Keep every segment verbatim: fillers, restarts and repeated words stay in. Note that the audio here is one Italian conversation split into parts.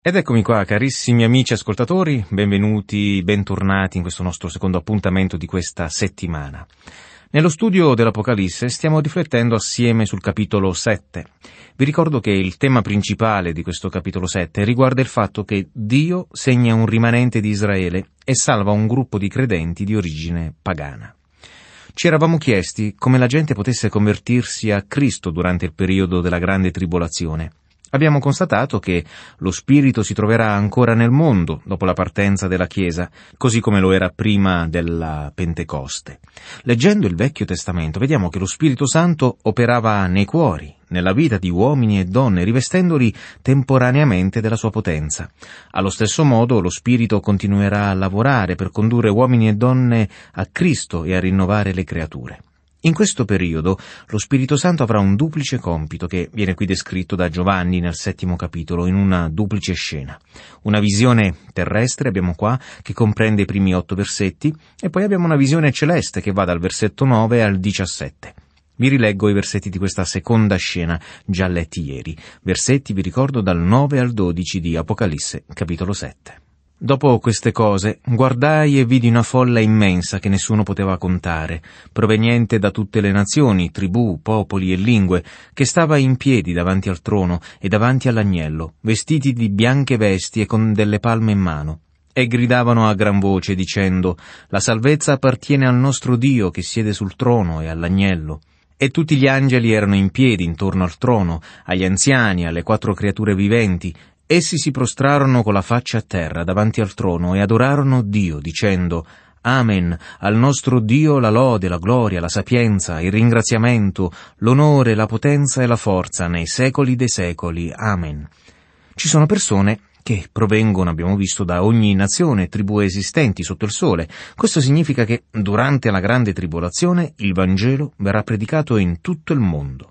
Ed eccomi qua, carissimi amici ascoltatori, benvenuti, bentornati in questo nostro secondo appuntamento di questa settimana. Nello studio dell'Apocalisse stiamo riflettendo assieme sul capitolo sette. Vi ricordo che il tema principale di questo capitolo sette riguarda il fatto che Dio segna un rimanente di Israele e salva un gruppo di credenti di origine pagana. Ci eravamo chiesti come la gente potesse convertirsi a Cristo durante il periodo della grande tribolazione. Abbiamo constatato che lo Spirito si troverà ancora nel mondo dopo la partenza della Chiesa, così come lo era prima della Pentecoste. Leggendo il Vecchio Testamento vediamo che lo Spirito Santo operava nei cuori, nella vita di uomini e donne, rivestendoli temporaneamente della sua potenza. Allo stesso modo lo Spirito continuerà a lavorare per condurre uomini e donne a Cristo e a rinnovare le creature. In questo periodo lo Spirito Santo avrà un duplice compito che viene qui descritto da Giovanni nel settimo capitolo in una duplice scena. Una visione terrestre abbiamo qua che comprende i primi otto versetti e poi abbiamo una visione celeste che va dal versetto nove al diciassette. Vi rileggo i versetti di questa seconda scena già letti ieri. Versetti, vi ricordo, dal nove al dodici di Apocalisse capitolo sette. Dopo queste cose, guardai e vidi una folla immensa che nessuno poteva contare, proveniente da tutte le nazioni, tribù, popoli e lingue, che stava in piedi davanti al trono e davanti all'agnello, vestiti di bianche vesti e con delle palme in mano. E gridavano a gran voce, dicendo: «La salvezza appartiene al nostro Dio che siede sul trono e all'agnello». E tutti gli angeli erano in piedi intorno al trono, agli anziani, alle quattro creature viventi. Essi si prostrarono con la faccia a terra davanti al trono e adorarono Dio, dicendo: «Amen, al nostro Dio la lode, la gloria, la sapienza, il ringraziamento, l'onore, la potenza e la forza nei secoli dei secoli. Amen». Ci sono persone che provengono, abbiamo visto, da ogni nazione e tribù esistenti sotto il sole. Questo significa che durante la grande tribolazione il Vangelo verrà predicato in tutto il mondo.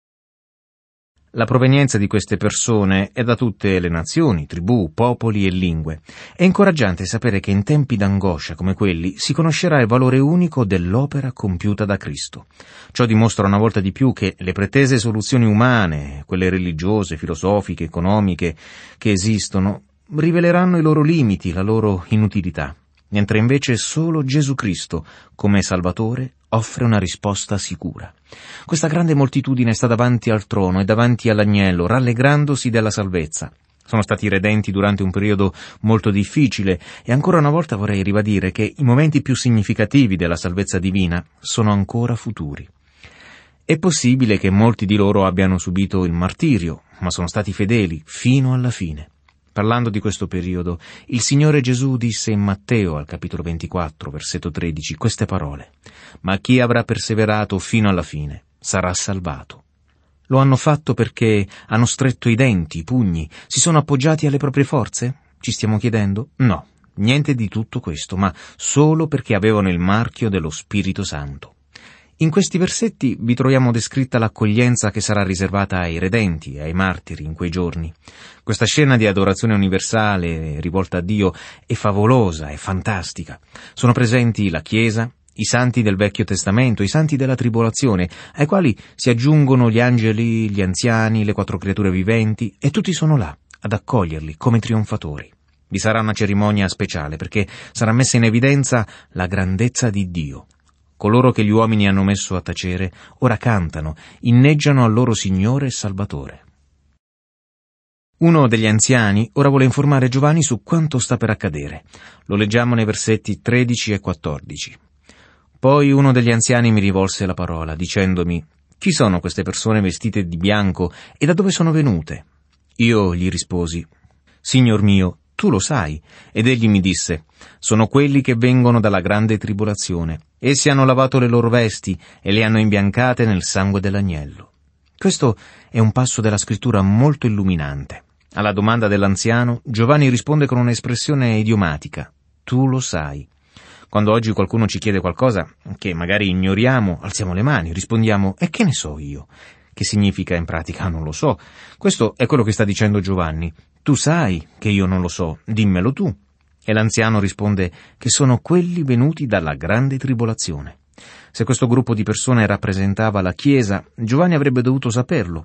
La provenienza di queste persone è da tutte le nazioni, tribù, popoli e lingue. È incoraggiante sapere che in tempi d'angoscia come quelli si conoscerà il valore unico dell'opera compiuta da Cristo. Ciò dimostra una volta di più che le pretese soluzioni umane, quelle religiose, filosofiche, economiche, che esistono, riveleranno i loro limiti, la loro inutilità, mentre invece solo Gesù Cristo, come Salvatore, offre una risposta sicura. Questa grande moltitudine sta davanti al trono e davanti all'agnello, rallegrandosi della salvezza. Sono stati redenti durante un periodo molto difficile e ancora una volta vorrei ribadire che i momenti più significativi della salvezza divina sono ancora futuri. È possibile che molti di loro abbiano subito il martirio, ma sono stati fedeli fino alla fine. Parlando di questo periodo, il Signore Gesù disse in Matteo, al capitolo ventiquattro, versetto tredici, queste parole: «Ma chi avrà perseverato fino alla fine sarà salvato». Lo hanno fatto perché hanno stretto i denti, i pugni, si sono appoggiati alle proprie forze? Ci stiamo chiedendo? No, niente di tutto questo, ma solo perché avevano il marchio dello Spirito Santo. In questi versetti vi troviamo descritta l'accoglienza che sarà riservata ai redenti e ai martiri in quei giorni. Questa scena di adorazione universale rivolta a Dio è favolosa, è fantastica. Sono presenti la Chiesa, i santi del Vecchio Testamento, i santi della tribolazione, ai quali si aggiungono gli angeli, gli anziani, le quattro creature viventi, e tutti sono là ad accoglierli come trionfatori. Vi sarà una cerimonia speciale perché sarà messa in evidenza la grandezza di Dio. Coloro che gli uomini hanno messo a tacere ora cantano, inneggiano al loro Signore e Salvatore. Uno degli anziani ora vuole informare Giovanni su quanto sta per accadere. Lo leggiamo nei versetti tredici e quattordici. Poi uno degli anziani mi rivolse la parola, dicendomi: «Chi sono queste persone vestite di bianco e da dove sono venute?» Io gli risposi: «Signor mio, tu lo sai». Ed egli mi disse: «Sono quelli che vengono dalla grande tribolazione. Essi hanno lavato le loro vesti e le hanno imbiancate nel sangue dell'agnello». Questo è un passo della scrittura molto illuminante. Alla domanda dell'anziano, Giovanni risponde con un'espressione idiomatica: «Tu lo sai». Quando oggi qualcuno ci chiede qualcosa che magari ignoriamo, alziamo le mani, rispondiamo: «E che ne so io?» Che significa in pratica? Non lo so. Questo è quello che sta dicendo Giovanni. Tu sai che io non lo so, dimmelo tu. E l'anziano risponde che sono quelli venuti dalla grande tribolazione. Se questo gruppo di persone rappresentava la Chiesa, Giovanni avrebbe dovuto saperlo.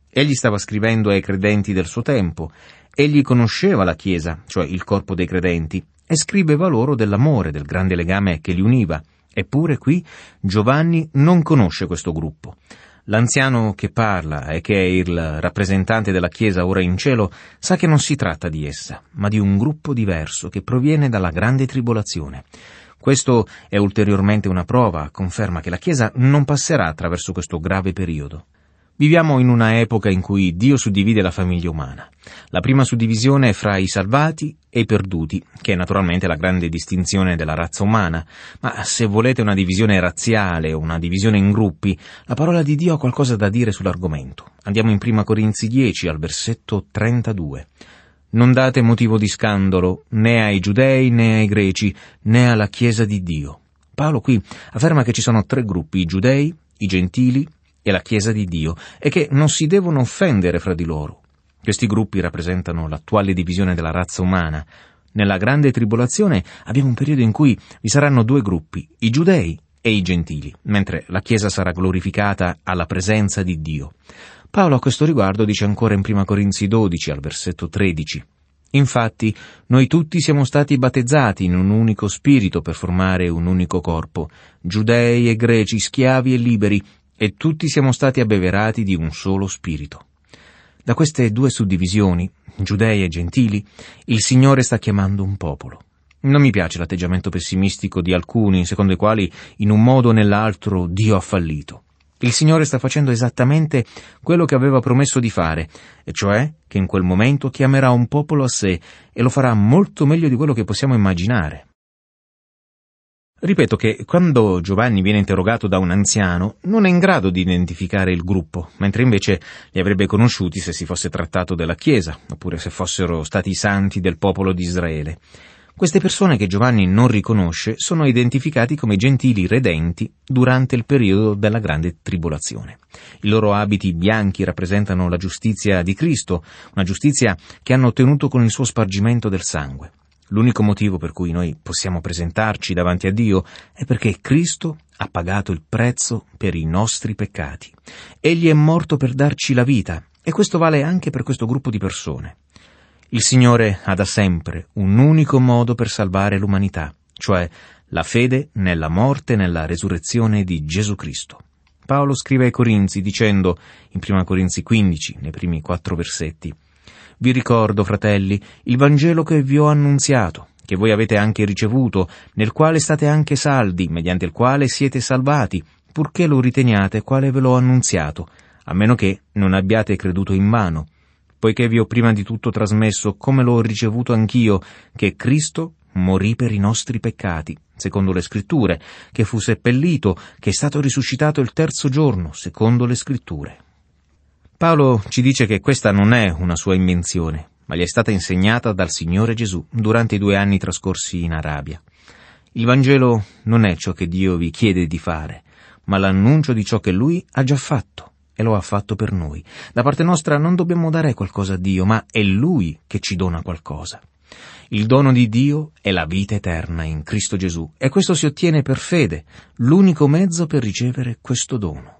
Egli stava scrivendo ai credenti del suo tempo. Egli conosceva la Chiesa, cioè il corpo dei credenti, e scriveva loro dell'amore, del grande legame che li univa. Eppure qui Giovanni non conosce questo gruppo. L'anziano che parla e che è il rappresentante della Chiesa ora in cielo sa che non si tratta di essa, ma di un gruppo diverso che proviene dalla grande tribolazione. Questo è ulteriormente una prova, conferma che la Chiesa non passerà attraverso questo grave periodo. Viviamo in una epoca in cui Dio suddivide la famiglia umana. La prima suddivisione è fra i salvati e i perduti, che è naturalmente la grande distinzione della razza umana. Ma se volete una divisione razziale o una divisione in gruppi, la parola di Dio ha qualcosa da dire sull'argomento. Andiamo in Prima Corinzi dieci, al versetto trentadue. Non date motivo di scandalo né ai giudei né ai greci né alla Chiesa di Dio. Paolo qui afferma che ci sono tre gruppi: i giudei, i gentili e la Chiesa di Dio, e che non si devono offendere fra di loro. Questi gruppi rappresentano l'attuale divisione della razza umana. Nella grande tribolazione abbiamo un periodo in cui vi saranno due gruppi, i giudei e i gentili, mentre la Chiesa sarà glorificata alla presenza di Dio. Paolo a questo riguardo dice ancora in Prima Corinzi dodici, al versetto tredici. Infatti, noi tutti siamo stati battezzati in un unico spirito per formare un unico corpo, giudei e greci, schiavi e liberi, e tutti siamo stati abbeverati di un solo spirito. Da queste due suddivisioni, giudei e gentili, il Signore sta chiamando un popolo. Non mi piace l'atteggiamento pessimistico di alcuni, secondo i quali in un modo o nell'altro Dio ha fallito. Il Signore sta facendo esattamente quello che aveva promesso di fare, e cioè che in quel momento chiamerà un popolo a sé e lo farà molto meglio di quello che possiamo immaginare. Ripeto che quando Giovanni viene interrogato da un anziano non è in grado di identificare il gruppo, mentre invece li avrebbe conosciuti se si fosse trattato della Chiesa, oppure se fossero stati i santi del popolo di Israele. Queste persone che Giovanni non riconosce sono identificati come gentili redenti durante il periodo della grande tribolazione. I loro abiti bianchi rappresentano la giustizia di Cristo, una giustizia che hanno ottenuto con il suo spargimento del sangue. L'unico motivo per cui noi possiamo presentarci davanti a Dio è perché Cristo ha pagato il prezzo per i nostri peccati. Egli è morto per darci la vita, e questo vale anche per questo gruppo di persone. Il Signore ha da sempre un unico modo per salvare l'umanità, cioè la fede nella morte e nella resurrezione di Gesù Cristo. Paolo scrive ai Corinzi dicendo, in Prima Corinzi quindici, nei primi quattro versetti, «Vi ricordo, fratelli, il Vangelo che vi ho annunziato, che voi avete anche ricevuto, nel quale state anche saldi, mediante il quale siete salvati, purché lo riteniate quale ve l'ho annunziato, a meno che non abbiate creduto invano. Poiché vi ho prima di tutto trasmesso, come l'ho ricevuto anch'io, che Cristo morì per i nostri peccati, secondo le Scritture, che fu seppellito, che è stato risuscitato il terzo giorno, secondo le Scritture». Paolo ci dice che questa non è una sua invenzione, ma gli è stata insegnata dal Signore Gesù durante i due anni trascorsi in Arabia. Il Vangelo non è ciò che Dio vi chiede di fare, ma l'annuncio di ciò che Lui ha già fatto, e lo ha fatto per noi. Da parte nostra non dobbiamo dare qualcosa a Dio, ma è Lui che ci dona qualcosa. Il dono di Dio è la vita eterna in Cristo Gesù, e questo si ottiene per fede, l'unico mezzo per ricevere questo dono.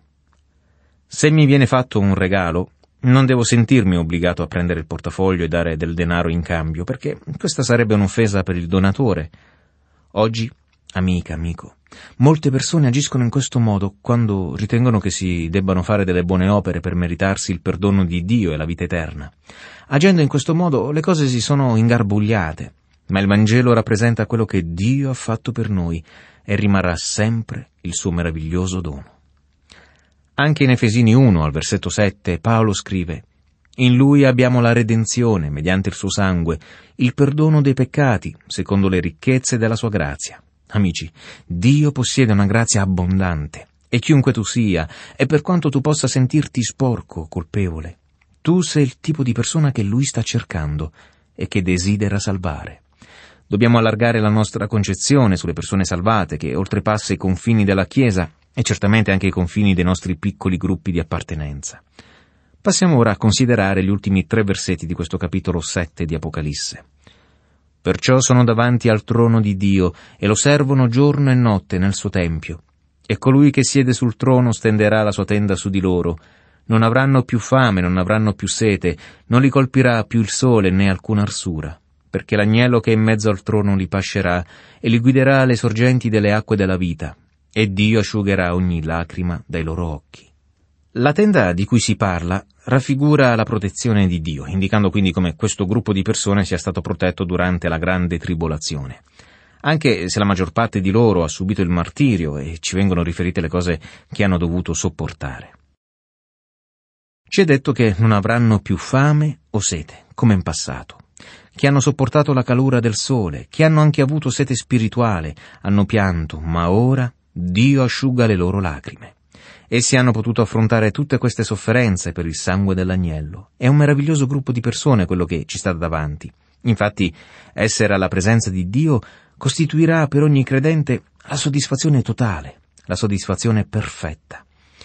Se mi viene fatto un regalo, non devo sentirmi obbligato a prendere il portafoglio e dare del denaro in cambio, perché questa sarebbe un'offesa per il donatore. Oggi, amica, amico, molte persone agiscono in questo modo quando ritengono che si debbano fare delle buone opere per meritarsi il perdono di Dio e la vita eterna. Agendo in questo modo le cose si sono ingarbugliate, ma il Vangelo rappresenta quello che Dio ha fatto per noi e rimarrà sempre il suo meraviglioso dono. Anche in Efesini uno, al versetto sette, Paolo scrive: «In Lui abbiamo la redenzione, mediante il suo sangue, il perdono dei peccati, secondo le ricchezze della sua grazia». Amici, Dio possiede una grazia abbondante, e chiunque tu sia, e per quanto tu possa sentirti sporco o colpevole, tu sei il tipo di persona che Lui sta cercando e che desidera salvare. Dobbiamo allargare la nostra concezione sulle persone salvate, che oltrepassa i confini della Chiesa e certamente anche i confini dei nostri piccoli gruppi di appartenenza. Passiamo ora a considerare gli ultimi tre versetti di questo capitolo sette di Apocalisse. «Perciò sono davanti al trono di Dio e lo servono giorno e notte nel suo tempio. E colui che siede sul trono stenderà la sua tenda su di loro. Non avranno più fame, non avranno più sete, non li colpirà più il sole né alcuna arsura, perché l'agnello che è in mezzo al trono li pascerà e li guiderà alle sorgenti delle acque della vita, e Dio asciugherà ogni lacrima dai loro occhi. La tenda di cui si parla raffigura la protezione di Dio, indicando quindi come questo gruppo di persone sia stato protetto durante la grande tribolazione. Anche se la maggior parte di loro ha subito il martirio e ci vengono riferite le cose che hanno dovuto sopportare. Ci è detto che non avranno più fame o sete, come in passato, che hanno sopportato la calura del sole, che hanno anche avuto sete spirituale, hanno pianto, ma ora Dio asciuga le loro lacrime. Essi hanno potuto affrontare tutte queste sofferenze per il sangue dell'agnello. È un meraviglioso gruppo di persone quello che ci sta davanti. Infatti, essere alla presenza di Dio costituirà per ogni credente la soddisfazione totale, la soddisfazione perfetta.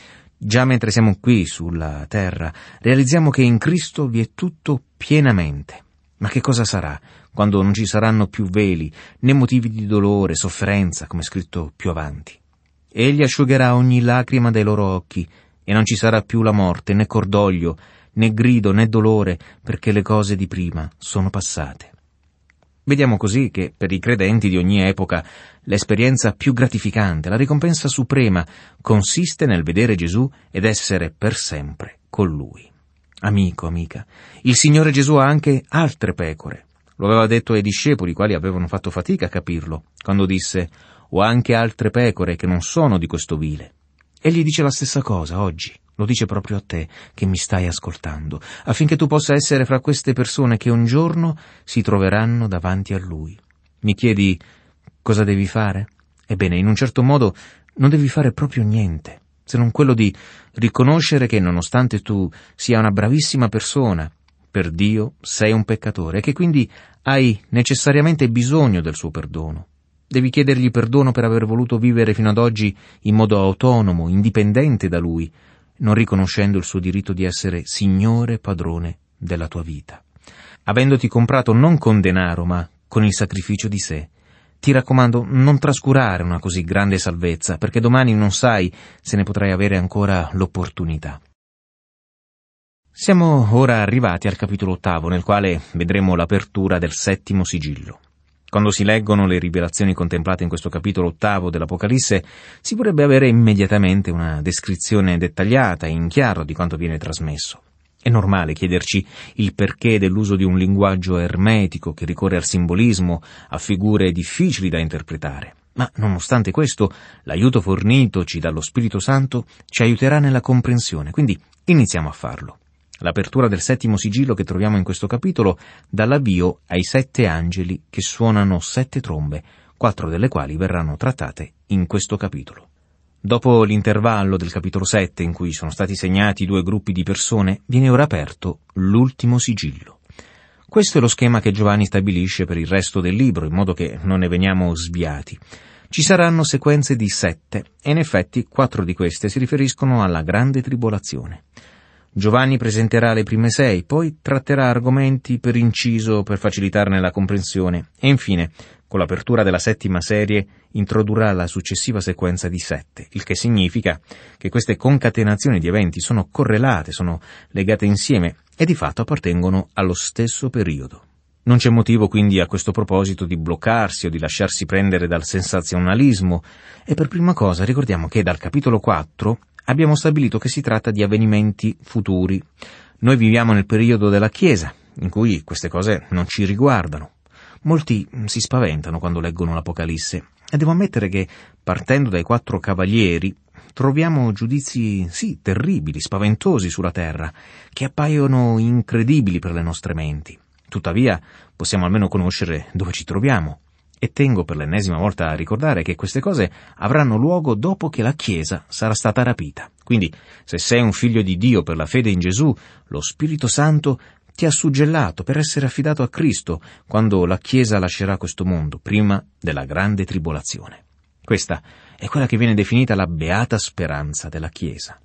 Già mentre siamo qui sulla terra, realizziamo che in Cristo vi è tutto pienamente. Ma che cosa sarà quando non ci saranno più veli, né motivi di dolore, sofferenza, come scritto più avanti? Egli asciugherà ogni lacrima dai loro occhi, e non ci sarà più la morte, né cordoglio, né grido, né dolore, perché le cose di prima sono passate. Vediamo così che per i credenti di ogni epoca l'esperienza più gratificante, la ricompensa suprema, consiste nel vedere Gesù ed essere per sempre con Lui. Amico, amica, il Signore Gesù ha anche altre pecore. Lo aveva detto ai discepoli, i quali avevano fatto fatica a capirlo, quando disse: «Ho anche altre pecore che non sono di questo vile». Egli dice la stessa cosa oggi, lo dice proprio a te che mi stai ascoltando, affinché tu possa essere fra queste persone che un giorno si troveranno davanti a Lui. Mi chiedi cosa devi fare? Ebbene, in un certo modo non devi fare proprio niente, se non quello di riconoscere che nonostante tu sia una bravissima persona, per Dio sei un peccatore e che quindi hai necessariamente bisogno del suo perdono. Devi chiedergli perdono per aver voluto vivere fino ad oggi in modo autonomo, indipendente da Lui, non riconoscendo il suo diritto di essere Signore padrone della tua vita. Avendoti comprato non con denaro, ma con il sacrificio di sé, ti raccomando, non trascurare una così grande salvezza, perché domani non sai se ne potrai avere ancora l'opportunità. Siamo ora arrivati al capitolo ottavo, nel quale vedremo l'apertura del settimo sigillo. Quando si leggono le rivelazioni contemplate in questo capitolo ottavo dell'Apocalisse, si vorrebbe avere immediatamente una descrizione dettagliata e in chiaro di quanto viene trasmesso. È normale chiederci il perché dell'uso di un linguaggio ermetico che ricorre al simbolismo, a figure difficili da interpretare. Ma nonostante questo, l'aiuto fornitoci dallo Spirito Santo ci aiuterà nella comprensione, quindi iniziamo a farlo. L'apertura del settimo sigillo che troviamo in questo capitolo dà l'avvio ai sette angeli che suonano sette trombe, quattro delle quali verranno trattate in questo capitolo. Dopo l'intervallo del capitolo sette, in cui sono stati segnati due gruppi di persone, viene ora aperto l'ultimo sigillo. Questo è lo schema che Giovanni stabilisce per il resto del libro, in modo che non ne veniamo sviati. Ci saranno sequenze di sette, e in effetti quattro di queste si riferiscono alla grande tribolazione. Giovanni presenterà le prime sei, poi tratterà argomenti per inciso per facilitarne la comprensione e infine, con l'apertura della settima serie, introdurrà la successiva sequenza di sette, il che significa che queste concatenazioni di eventi sono correlate, sono legate insieme e di fatto appartengono allo stesso periodo. Non c'è motivo quindi a questo proposito di bloccarsi o di lasciarsi prendere dal sensazionalismo e per prima cosa ricordiamo che dal capitolo quattro abbiamo stabilito che si tratta di avvenimenti futuri. Noi viviamo nel periodo della Chiesa, in cui queste cose non ci riguardano. Molti si spaventano quando leggono l'Apocalisse, e devo ammettere che, partendo dai quattro cavalieri, troviamo giudizi, sì, terribili, spaventosi sulla terra, che appaiono incredibili per le nostre menti. Tuttavia, possiamo almeno conoscere dove ci troviamo. E tengo per l'ennesima volta a ricordare che queste cose avranno luogo dopo che la Chiesa sarà stata rapita. Quindi, se sei un figlio di Dio per la fede in Gesù, lo Spirito Santo ti ha suggellato per essere affidato a Cristo quando la Chiesa lascerà questo mondo, prima della grande tribolazione. Questa è quella che viene definita la beata speranza della Chiesa.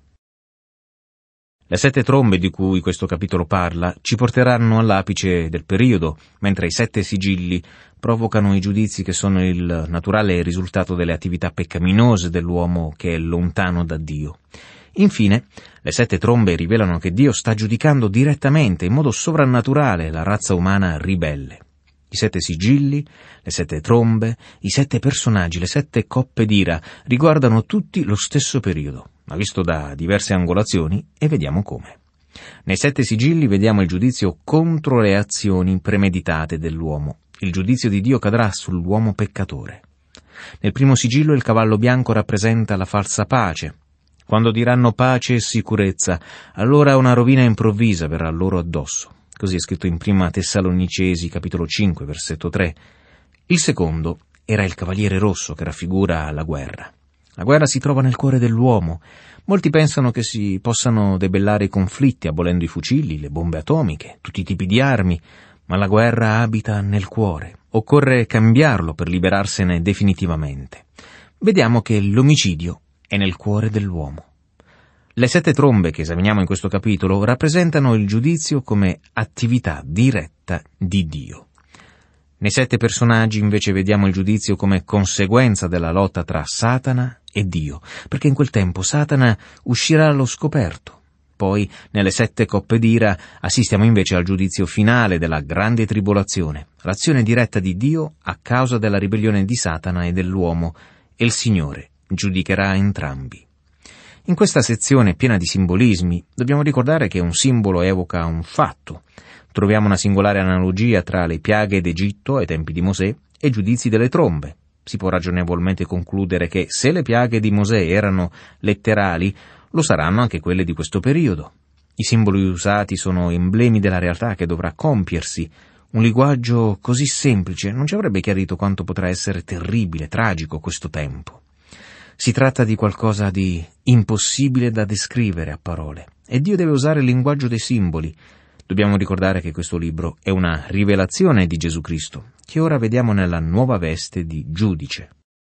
Le sette trombe di cui questo capitolo parla ci porteranno all'apice del periodo, mentre i sette sigilli provocano i giudizi che sono il naturale risultato delle attività peccaminose dell'uomo che è lontano da Dio. Infine, le sette trombe rivelano che Dio sta giudicando direttamente, in modo sovrannaturale, la razza umana ribelle. I sette sigilli, le sette trombe, i sette personaggi, le sette coppe d'ira riguardano tutti lo stesso periodo, ma visto da diverse angolazioni, e vediamo come. Nei sette sigilli vediamo il giudizio contro le azioni premeditate dell'uomo. Il giudizio di Dio cadrà sull'uomo peccatore. Nel primo sigillo il cavallo bianco rappresenta la falsa pace. Quando diranno pace e sicurezza, allora una rovina improvvisa verrà loro addosso. Così è scritto in prima Tessalonicesi, capitolo cinque, versetto tre. Il secondo era il cavaliere rosso, che raffigura la guerra. La guerra si trova nel cuore dell'uomo. Molti pensano che si possano debellare i conflitti abolendo i fucili, le bombe atomiche, tutti i tipi di armi, ma la guerra abita nel cuore. Occorre cambiarlo per liberarsene definitivamente. Vediamo che l'omicidio è nel cuore dell'uomo. Le sette trombe che esaminiamo in questo capitolo rappresentano il giudizio come attività diretta di Dio. Nei sette personaggi invece vediamo il giudizio come conseguenza della lotta tra Satana e Dio, perché in quel tempo Satana uscirà allo scoperto. Poi, nelle sette coppe d'ira, assistiamo invece al giudizio finale della grande tribolazione, l'azione diretta di Dio a causa della ribellione di Satana e dell'uomo, e il Signore giudicherà entrambi. In questa sezione piena di simbolismi dobbiamo ricordare che un simbolo evoca un fatto. Troviamo una singolare analogia tra le piaghe d'Egitto ai tempi di Mosè e i giudizi delle trombe. Si può ragionevolmente concludere che se le piaghe di Mosè erano letterali, lo saranno anche quelle di questo periodo. I simboli usati sono emblemi della realtà che dovrà compiersi. Un linguaggio così semplice non ci avrebbe chiarito quanto potrà essere terribile, tragico questo tempo. Si tratta di qualcosa di impossibile da descrivere a parole, e Dio deve usare il linguaggio dei simboli. Dobbiamo ricordare che questo libro è una rivelazione di Gesù Cristo, che ora vediamo nella nuova veste di giudice.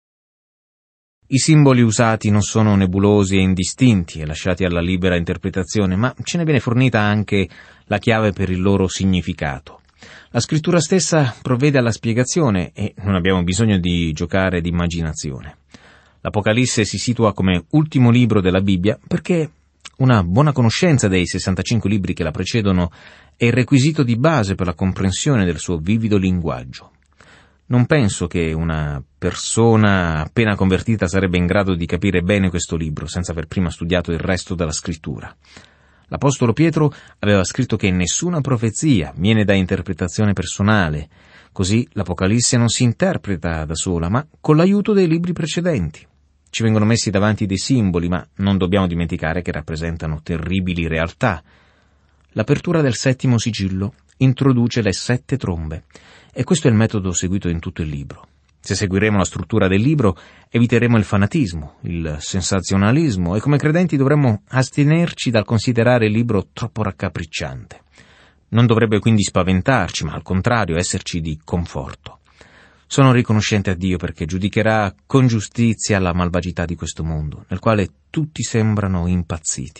I simboli usati non sono nebulosi e indistinti e lasciati alla libera interpretazione, ma ce ne viene fornita anche la chiave per il loro significato. La scrittura stessa provvede alla spiegazione e non abbiamo bisogno di giocare di immaginazione. L'Apocalisse si situa come ultimo libro della Bibbia perché una buona conoscenza dei sessantacinque libri che la precedono è il requisito di base per la comprensione del suo vivido linguaggio. Non penso che una persona appena convertita sarebbe in grado di capire bene questo libro senza aver prima studiato il resto della scrittura. L'Apostolo Pietro aveva scritto che nessuna profezia viene da interpretazione personale, così l'Apocalisse non si interpreta da sola, ma con l'aiuto dei libri precedenti. Ci vengono messi davanti dei simboli, ma non dobbiamo dimenticare che rappresentano terribili realtà. L'apertura del settimo sigillo introduce le sette trombe, e questo è il metodo seguito in tutto il libro. Se seguiremo la struttura del libro, eviteremo il fanatismo, il sensazionalismo, e come credenti dovremmo astenerci dal considerare il libro troppo raccapricciante. Non dovrebbe quindi spaventarci, ma al contrario esserci di conforto. Sono riconoscente a Dio perché giudicherà con giustizia la malvagità di questo mondo, nel quale tutti sembrano impazziti.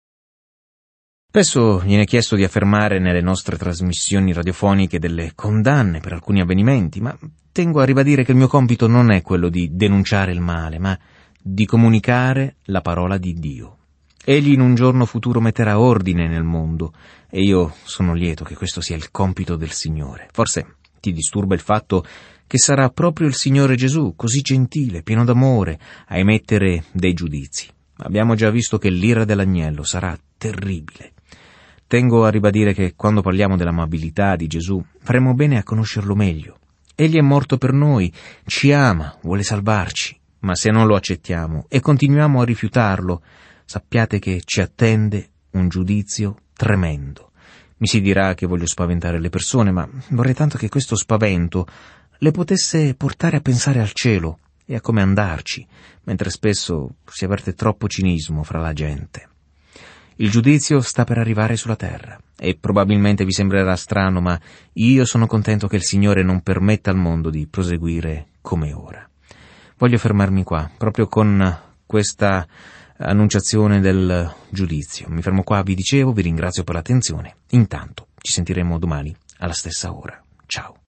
Spesso viene chiesto di affermare nelle nostre trasmissioni radiofoniche delle condanne per alcuni avvenimenti, ma tengo a ribadire che il mio compito non è quello di denunciare il male, ma di comunicare la parola di Dio. Egli in un giorno futuro metterà ordine nel mondo, e io sono lieto che questo sia il compito del Signore. Forse ti disturba il fatto che sarà proprio il Signore Gesù, così gentile, pieno d'amore, a emettere dei giudizi. Abbiamo già visto che l'ira dell'agnello sarà terribile. Tengo a ribadire che quando parliamo dell'amabilità di Gesù, faremo bene a conoscerlo meglio. Egli è morto per noi, ci ama, vuole salvarci, ma se non lo accettiamo e continuiamo a rifiutarlo, sappiate che ci attende un giudizio tremendo. Mi si dirà che voglio spaventare le persone, ma vorrei tanto che questo spavento le potesse portare a pensare al cielo e a come andarci, mentre spesso si avverte troppo cinismo fra la gente. Il giudizio sta per arrivare sulla terra e probabilmente vi sembrerà strano, ma io sono contento che il Signore non permetta al mondo di proseguire come ora. Voglio fermarmi qua, proprio con questa annunciazione del giudizio. Mi fermo qua, vi dicevo, vi ringrazio per l'attenzione. Intanto ci sentiremo domani alla stessa ora. Ciao.